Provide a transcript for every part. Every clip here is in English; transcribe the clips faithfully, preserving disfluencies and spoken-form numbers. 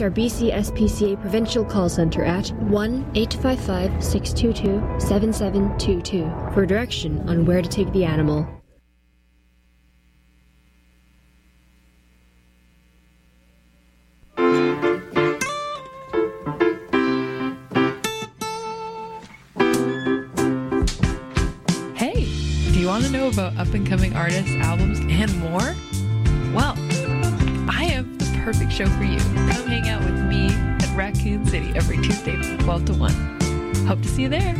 our B C S P C A Provincial Call Centre at one eight five five, six two two, seven seven two two for direction on where to take the animal. Hey, do you want to know about up-and-coming artists, albums, and more? Well, I have the perfect show for you. Come hang out with me at Raccoon City every Tuesday from twelve to one. Hope to see you there.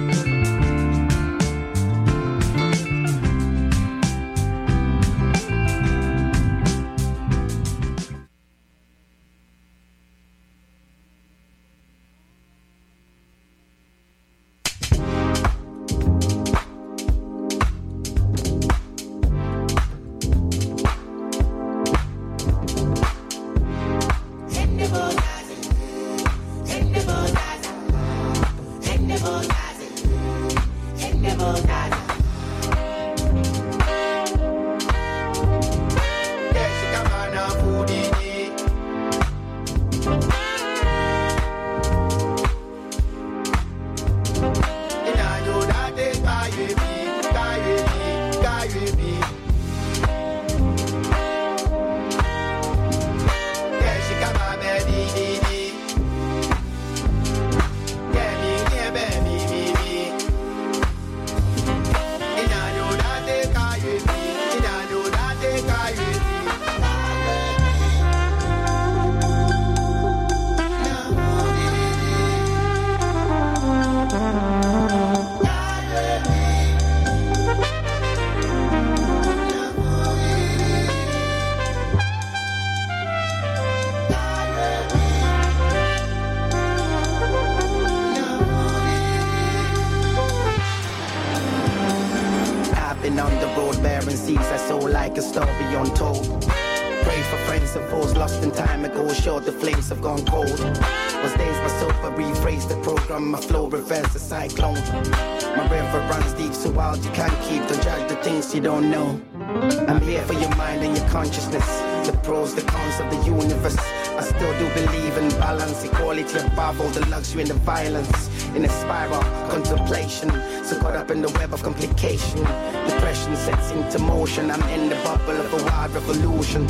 You don't know. I'm here for your mind and your consciousness. The pros, the cons of the universe. I still do believe in balance, equality above all the luxury and the violence. In a spiral, contemplation. So caught up in the web of complication. Depression sets into motion. I'm in the bubble of a wild revolution.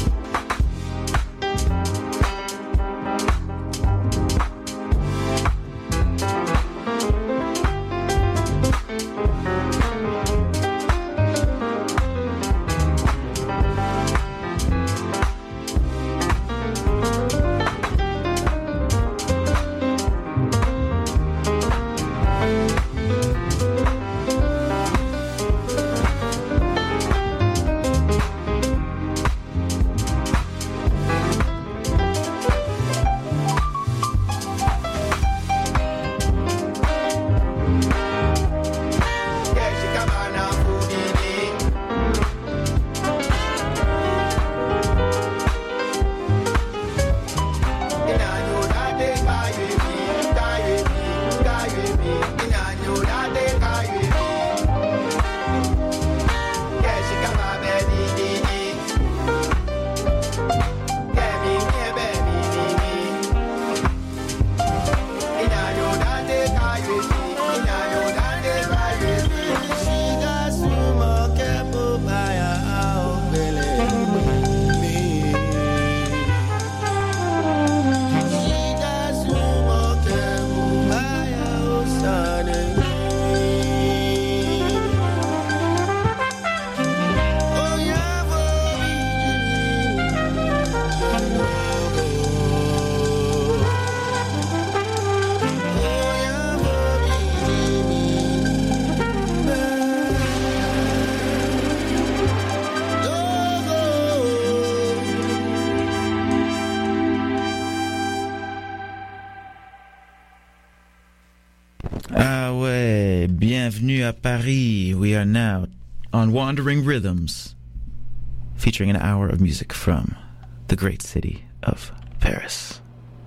Bienvenue à Paris. We are now on Wandering Rhythms, featuring an hour of music from the great city of Paris.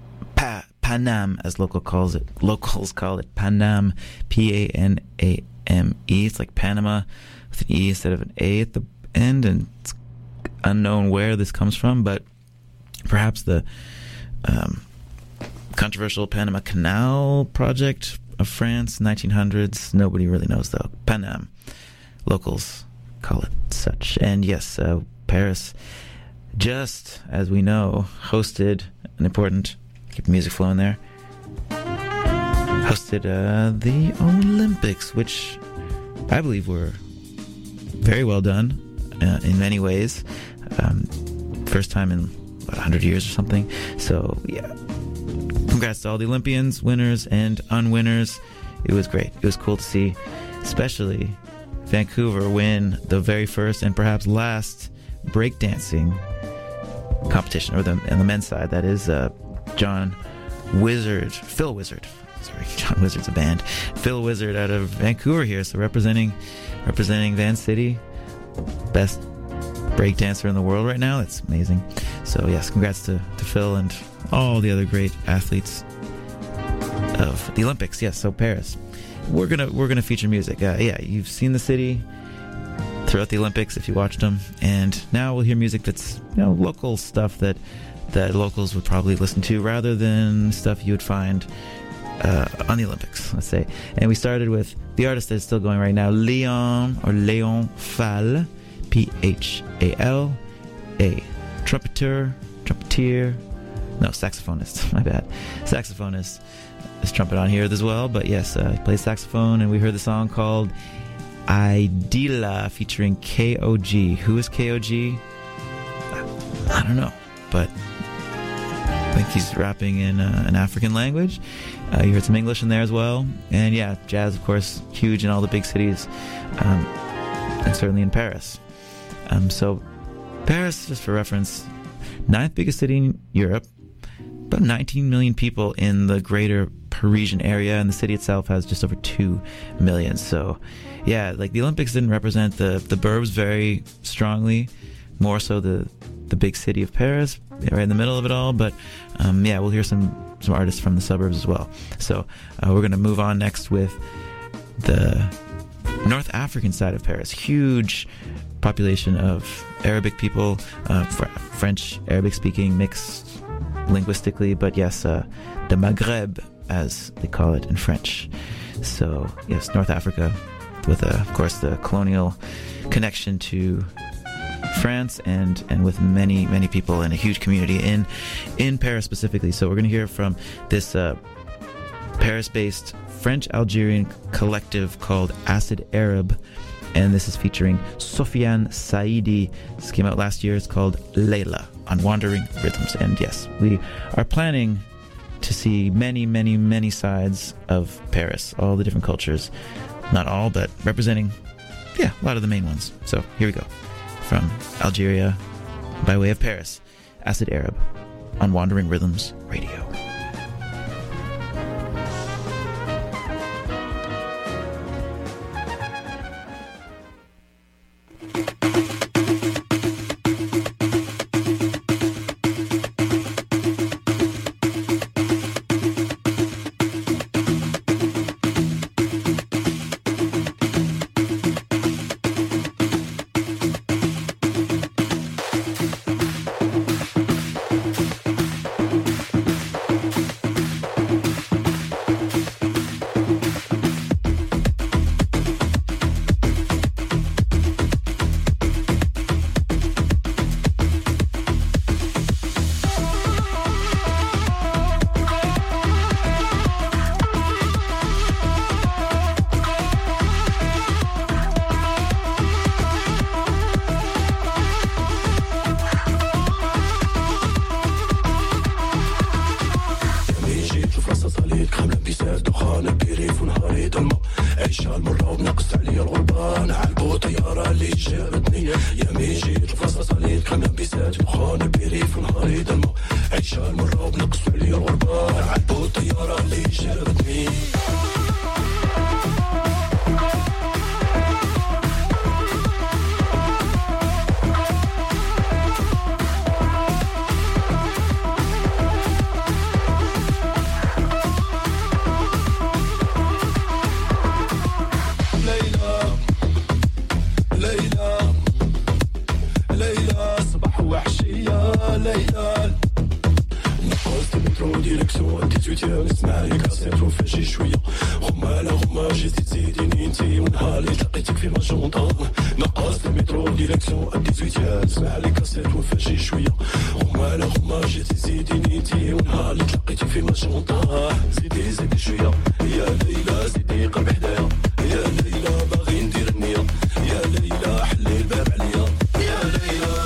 Pa- Panam, as local calls it, locals call it Panam, P A N A M E. It's like Panama with an E instead of an A at the end, and it's unknown where this comes from, but perhaps the um, controversial Panama Canal project of France, nineteen hundreds. Nobody really knows, though. Panam. Locals call it such. And yes, uh, Paris, just as we know, hosted an important, keep the music flowing there, hosted uh, the Olympics, which I believe were very well done uh, in many ways. Um, first time in about one hundred years or something. So, yeah. Congrats to all the Olympians, winners and unwinners. It was great. It was cool to see, especially Vancouver win the very first and perhaps last breakdancing competition, or the on the men's side. That is uh, John Wizard, Phil Wizard. Sorry, John Wizard's a band. Phil Wizard out of Vancouver here, so representing representing Van City, best breakdancer in the world right now. That's amazing. So yes, congrats to, to Phil and all the other great athletes of the Olympics. Yes, so Paris. We're gonna we're gonna feature music. Uh, yeah, you've seen the city throughout the Olympics if you watched them, and now we'll hear music that's, you know, local stuff that that locals would probably listen to rather than stuff you would find uh, on the Olympics, let's say. And we started with the artist that's still going right now, Leon or Léon Phal, P H A L, a trumpeter, trumpeter, no, saxophonist, my bad, saxophonist. There's trumpet on here as well, but yes, uh, he plays saxophone, and we heard the song called Idila featuring K O G. Who is K O G? I don't know, but I think he's rapping in uh, an African language. Uh, you heard some English in there as well, and yeah, jazz, of course, huge in all the big cities, um, and certainly in Paris. Um, so Paris, just for reference, ninth biggest city in Europe, about nineteen million people in the greater Parisian area, and the city itself has just over two million. So yeah, like the Olympics didn't represent the the burbs very strongly, more so the the big city of Paris, right in the middle of it all. But um, yeah, we'll hear some some artists from the suburbs as well. So uh, we're going to move on next with the North African side of Paris. Huge population of Arabic people, uh, fr- French, Arabic speaking, mixed linguistically, but yes, uh, the Maghreb, as they call it in French. So yes, North Africa, with uh, of course the colonial connection to France, and and with many many people and a huge community in in Paris specifically. So we're going to hear from this uh, Paris-based French-Algerian collective called Acid Arab, and this is featuring Sofiane Saidi. This came out last year. It's called Layla on Wandering Rhythms. And yes, we are planning to see many, many, many sides of Paris, all the different cultures. Not all, but representing, yeah, a lot of the main ones. So here we go. From Algeria, by way of Paris, Acid Arab on Wandering Rhythms Radio. ليلى نقصت مترو ديريكسيون ديزويتيام اسمعلي كاسيت وفاشي شوية هما لا هما جيتي تزيديني انتي ونهار اللي تلقيتك في ماجونطا نقص المترو ديريكسيون ديزويتيام اسمعلي كاسيت وفاشي شوية هما لا هما جيتي تزيديني انتي ونهار اللي تلقيتك في ماجونطا زيدي زيدي شوية يا ليلى زيدي قرب حدايا يا ليلى باغي ندير النية يا ليلى حلي الباب عليا يا ليلى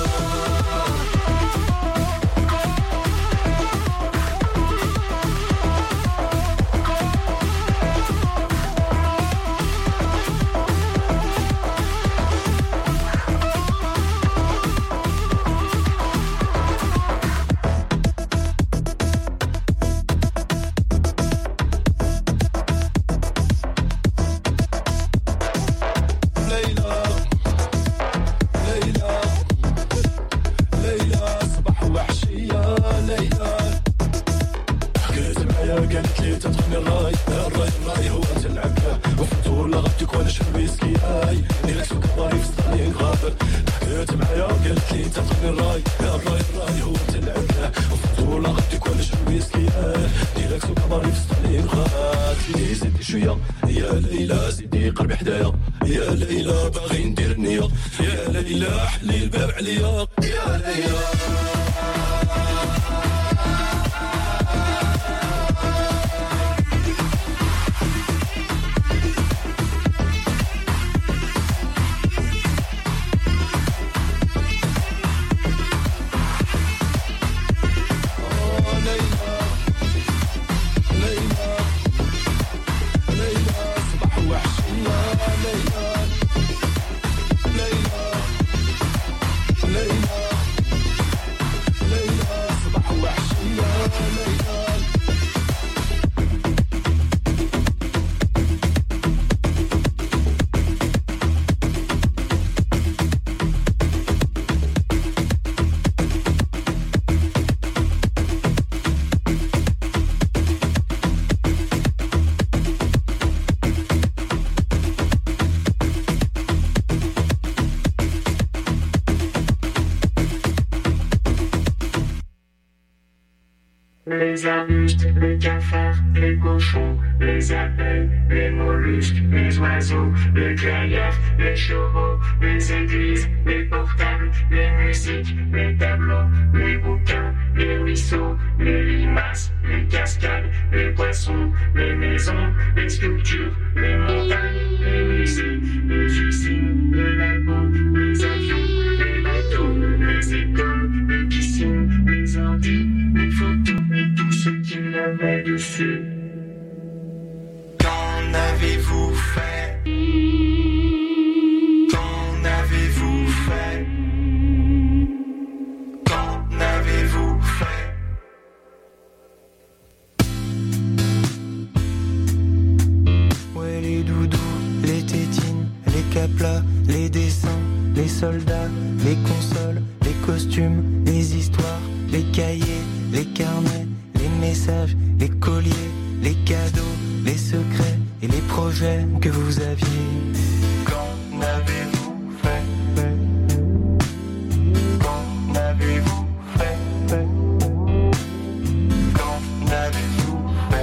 Les arbustes, les cafards, les cochons, les abeilles, les mollusques, les oiseaux, les gruyères, les chevaux, les églises, les portables, les musiques, les tableaux, les bouquins, les ruisseaux, les limaces, les cascades, les poissons, les maisons, les sculptures, les montagnes, les musées, les usines, les lagons, les avions, les bateaux, les écoles, les piscines, les ordi, les photos. Et tout ce qu'il y avait dessus. Qu'en avez-vous fait? Qu'en avez-vous fait? Qu'en avez-vous fait? Ouais, les doudous, les tétines, les caplas, les dessins, les soldats, les consoles, les costumes, les histoires, les cahiers, les carnets, les messages, les colliers, les cadeaux, les secrets et les projets que vous aviez. Qu'en avez-vous fait? Qu'en avez-vous fait? Qu'en avez-vous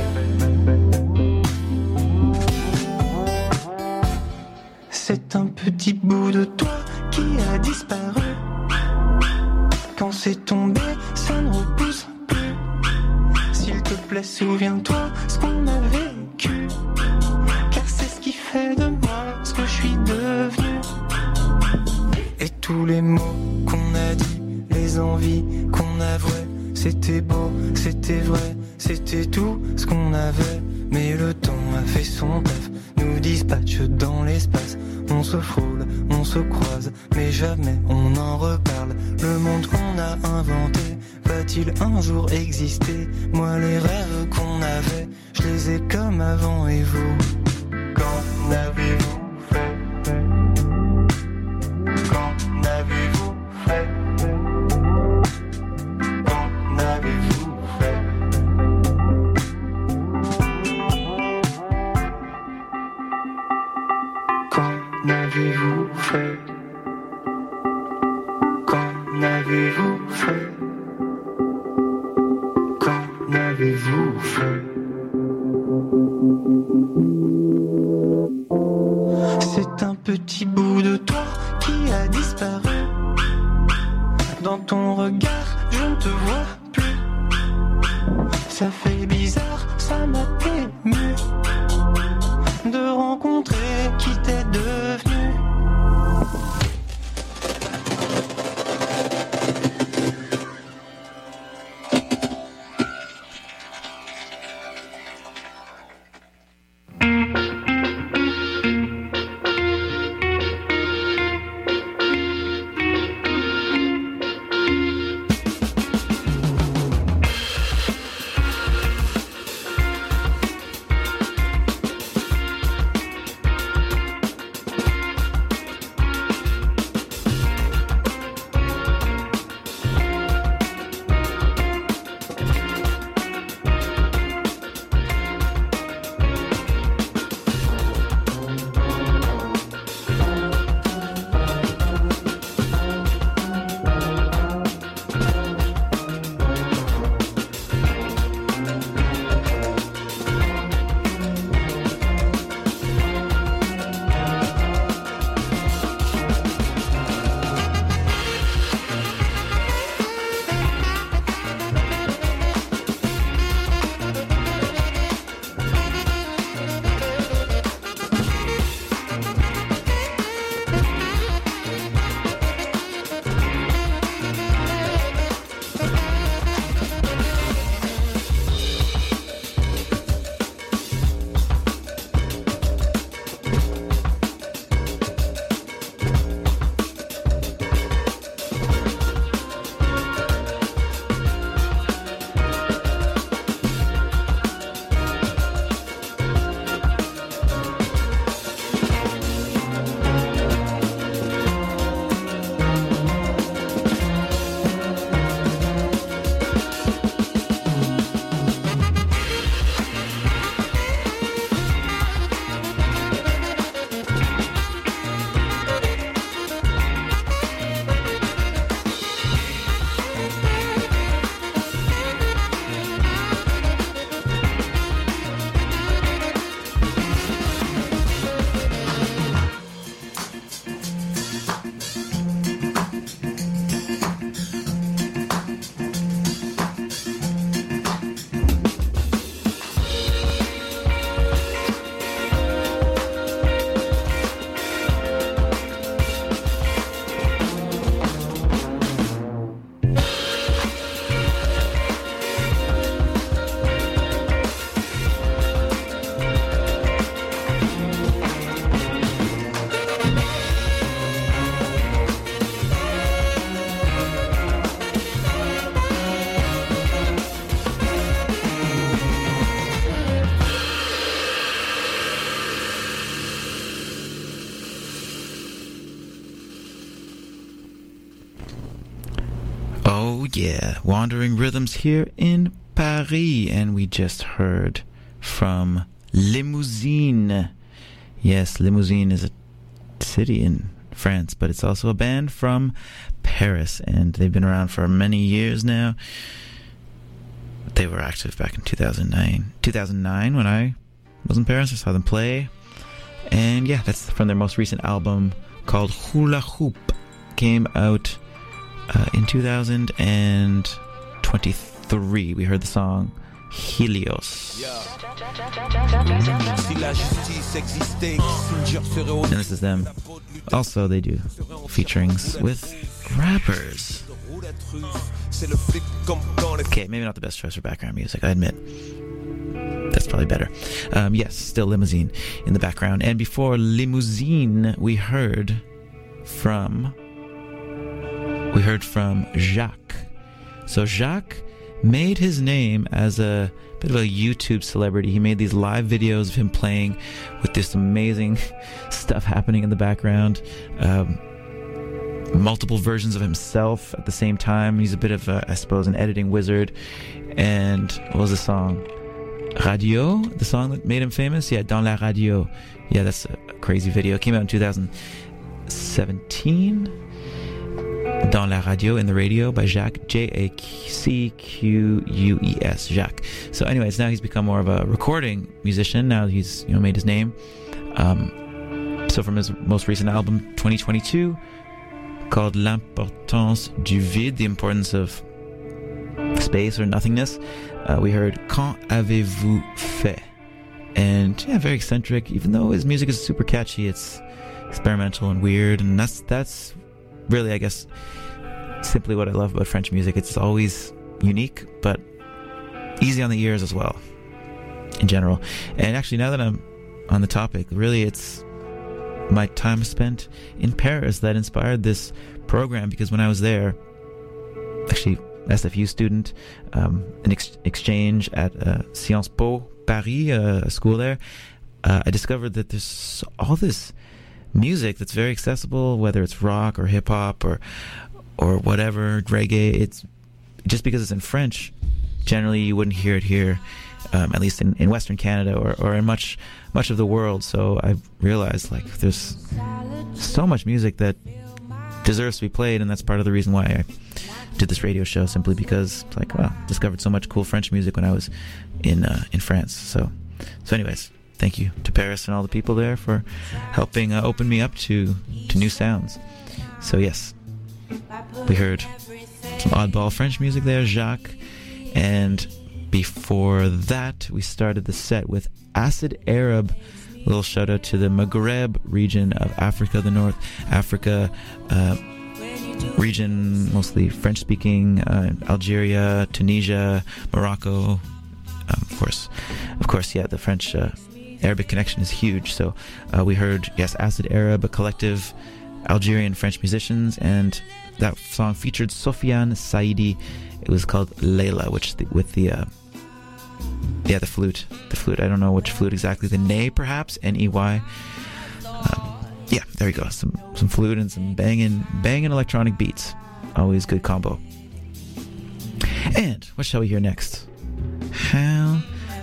fait? C'est un petit bout de toi qui a disparu. Quand c'est tombé, ça ne repousse plus. S'il te plaît, souviens-toi ce qu'on a vécu. Car c'est ce qui fait de moi ce que je suis devenu. Et tous les mots qu'on a dit, les envies qu'on avouait, c'était beau, c'était vrai, c'était tout ce qu'on avait. Mais le temps a fait son taf, nous dispatche dans l'espace. On se frôle, on se croise, mais jamais on en reparle. Le monde qu'on a inventé va-t-il un jour exister? Moi les rêves qu'on avait, je les ai comme avant. Et vous, qu'en avez-vous fait? Qu'en avez-vous fait? Qu'en avez-vous fait? Qu'en avez-vous fait? Qu'en avez-vous fait? Qu'en avez-vous fait? C'est un petit bout de toi qui a disparu. Dans ton regard, je ne te vois plus. Ça fait bizarre, ça m'a ému de rencontrer qui t'es devenu. Oh yeah, Wandering Rhythms here in Paris, and we just heard from Limousine. Yes, Limousine is a city in France, but it's also a band from Paris, and they've been around for many years now. They were active back in two thousand nine. two thousand nine, when I was in Paris, I saw them play. And yeah, that's from their most recent album called Hula Hoop. Came out uh, in two thousand twenty-three. We heard the song Helios. And this is them. Also, they do featurings with rappers. Okay, maybe not the best choice for background music, I admit. That's probably better. Um, yes, still Limousine in the background. And before Limousine, we heard from... We heard from Jacques. So Jacques made his name as a bit of a YouTube celebrity. He made these live videos of him playing with this amazing stuff happening in the background. Um, multiple versions of himself at the same time. He's a bit of, a, I suppose, an editing wizard. And what was the song? Radio? The song that made him famous? Yeah, Dans la Radio. Yeah, that's a crazy video. It came out in two thousand seventeen. Dans la radio, in the radio, by Jacques, J A C Q U E S, Jacques. So anyways, now he's become more of a recording musician. Now he's, you know, made his name. Um, so from his most recent album, twenty twenty-two, called L'importance du vide, the importance of space or nothingness, uh, we heard Quand avez-vous fait? And yeah, very eccentric. Even though his music is super catchy, it's experimental and weird, and that's that's really, I guess, simply what I love about French music. It's always unique, but easy on the ears as well, in general. And actually, now that I'm on the topic, really it's my time spent in Paris that inspired this program, because when I was there, actually S F U student, um, an ex- exchange at uh, Sciences Po Paris, uh, a school there, uh, I discovered that there's all this music that's very accessible, whether it's rock or hip hop or or whatever, reggae. It's just because it's in French, generally you wouldn't hear it here, um, at least in, in Western Canada or, or in much much of the world. So I realized, like, there's so much music that deserves to be played, and that's part of the reason why I did this radio show, simply because, like, well, discovered so much cool French music when I was in uh, in France. So, so anyways, thank you to Paris and all the people there for helping uh, open me up to, to new sounds. So yes, we heard some oddball French music there, Jacques, and before that we started the set with Acid Arab. A little shout out to the Maghreb region of Africa, the North Africa uh, region, mostly French speaking, uh, Algeria, Tunisia, Morocco, um, of course, of course, yeah, the French uh, Arabic connection is huge. So uh, we heard, yes, Acid Arab, a collective Algerian French musicians, and that song featured Sofiane Saidi. It was called Layla, which the, with the uh, yeah the flute, the flute. I don't know which flute exactly. The ney, perhaps, N E Y. Um, yeah, there we go. Some some flute and some banging banging electronic beats. Always good combo. And what shall we hear next? How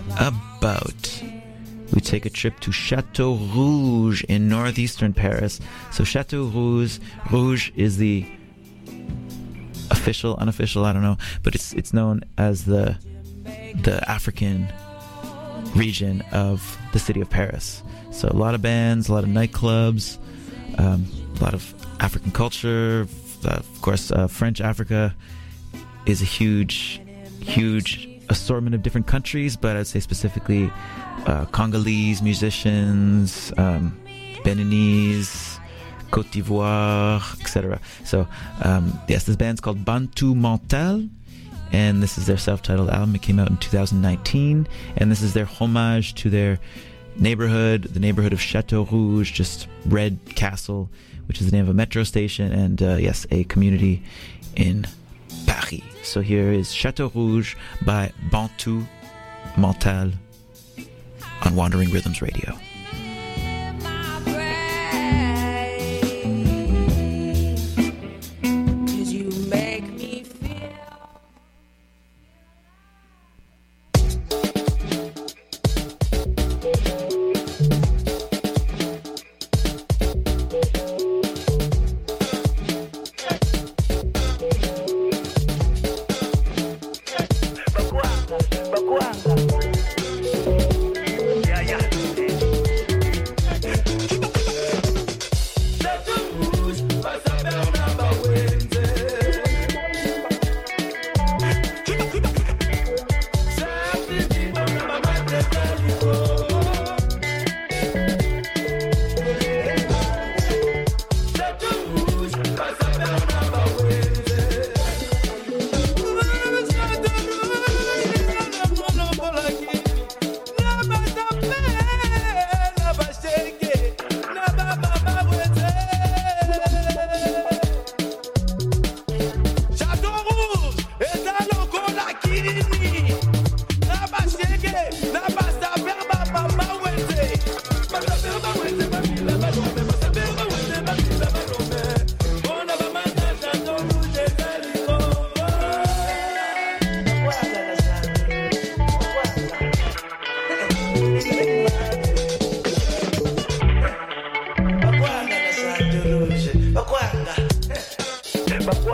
about we take a trip to Château Rouge in northeastern Paris. So Château Rouge, Rouge is the official, unofficial, I don't know, but it's it's known as the the African region of the city of Paris. So a lot of bands, a lot of nightclubs, um, a lot of African culture. Uh, of course, uh, French Africa is a huge, huge assortment of different countries, but I'd say specifically uh, Congolese musicians, um, Beninese, Côte d'Ivoire, et cetera. So, um, yes, this band's called Bantu Mental, and this is their self-titled album. It came out in two thousand nineteen, and this is their homage to their neighborhood, the neighborhood of Château Rouge, just Red Castle, which is the name of a metro station, and uh, yes, a community in Paris. So here is Château Rouge by Bantu Mental on Wandering Rhythms Radio. Bakwanga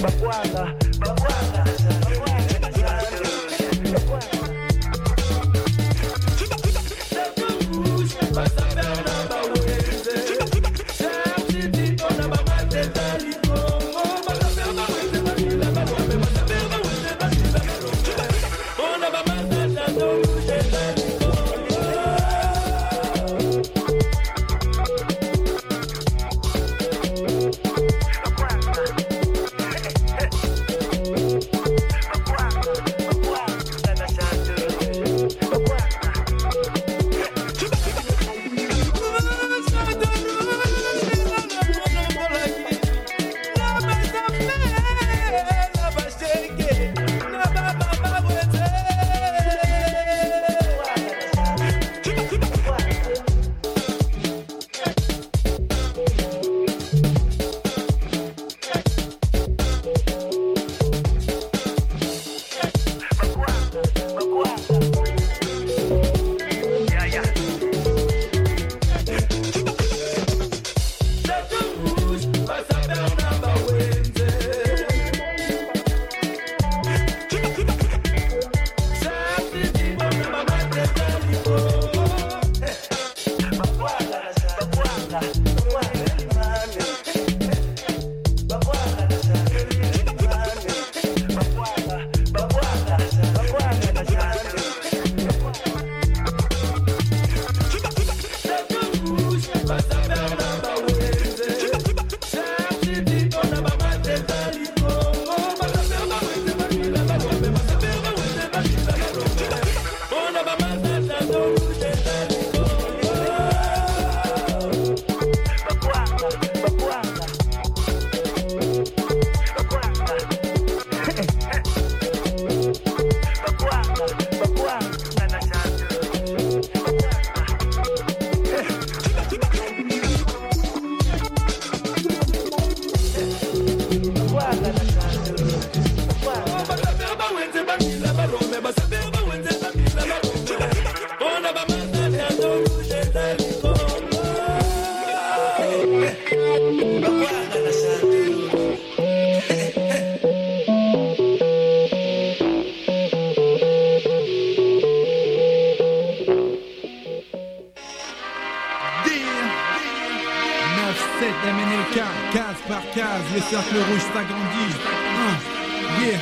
Le cercle rouge s'agrandit. Uh, yeah.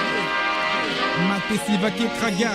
Matessi va qui traga.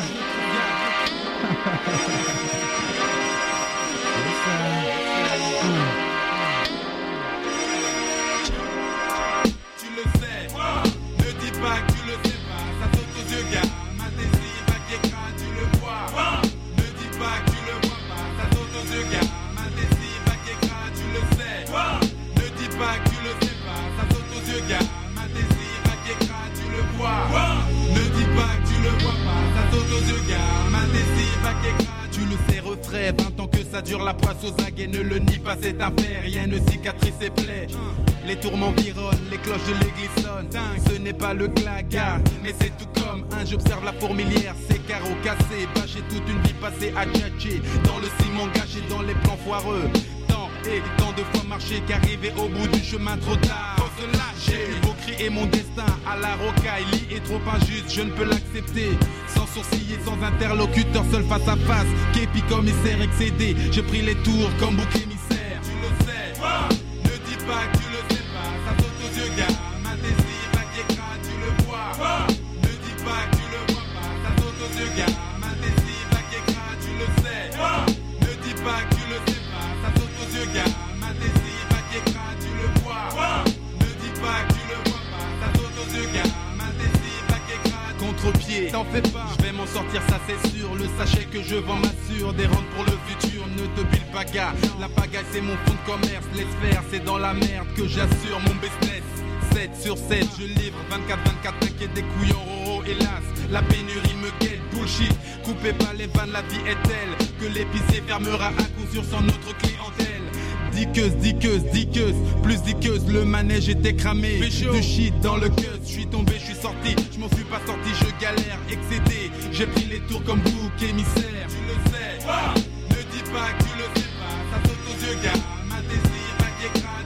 Tu le sais, ne dis pas que tu le sais pas. Ça saute aux yeux, gars. Matessi va qui crade, tu le vois. Ne dis pas que tu le vois pas. Ça saute aux yeux, gars. Matessi va qui crade, tu le sais. Ne dis pas que tu le sais pas. Ça saute aux yeux, gars. Matessi va qui crade, tu le vois. Ne dis pas que tu le vois pas. Ça saute aux yeux, gars. Matessi va qui crade, tu le sais, refrais. vingt ans que ça dure, la poisse aux aguets. Ne le nie pas, c'est un fait. Rien ne cicatrise ses plaies. Les tourments vironnent, les cloches de l'église sonnent. Ce n'est pas le claga, mais c'est tout comme un. J'observe la fourmilière, ses carreaux cassés. Bâché toute une vie passée à tchatcher. Dans le ciment gâché, dans les plans foireux. Tant et tant de fois marché qu'arrivé au bout du chemin trop tard. Faut se lâcher, vos cris et mon destin à la rocaille. Lit est trop injuste, je ne peux l'accepter. Sans sourciller, sans interlocuteur, seul face à face. Képi commissaire excédé, j'ai pris les tours comme bouc émissaire. Tu le sais, ne dis pas que tu le sais pas. Ça saute aux yeux, gars. Matessi va qui crade, tu le vois. Ne dis pas que tu le vois pas. Ça saute aux yeux, gars. Matessi va qui crade, tu le sais. Ne dis pas que tu le sais pas. Ça saute aux yeux, gars. Matessi va qui crade, tu le vois. Ne dis pas que tu le vois pas. Ça saute aux yeux, gars. Matessi va qui crade. Contre-pied, t'en fais pas. Je vais m'en sortir, ça c'est sûr. Le sachet que je vends m'assure des rentes pour le futur. Ne te bile pas, gars. La pagaille c'est mon fonds de commerce. Laisse faire, c'est dans la merde que j'assure mon business. sept sur sept, je livre vingt-quatre vingt-quatre, t'inquiète des couillons, oh, oh, hélas. La pénurie me guette, bullshit. Coupez pas les vannes, la vie est telle que l'épicier fermera à coup sûr sans notre clientèle. Diqueuse, diqueuse, diqueuse, plus diqueuse, le manège était cramé. De shit dans le cuz, je suis tombé, je suis sorti. Je m'en suis pas sorti, je galère, excédé. J'ai pris les tours comme bouc émissaire. Tu le sais, ne dis pas que tu le sais pas. Ça saute aux yeux, gars. Matessi va qui crade.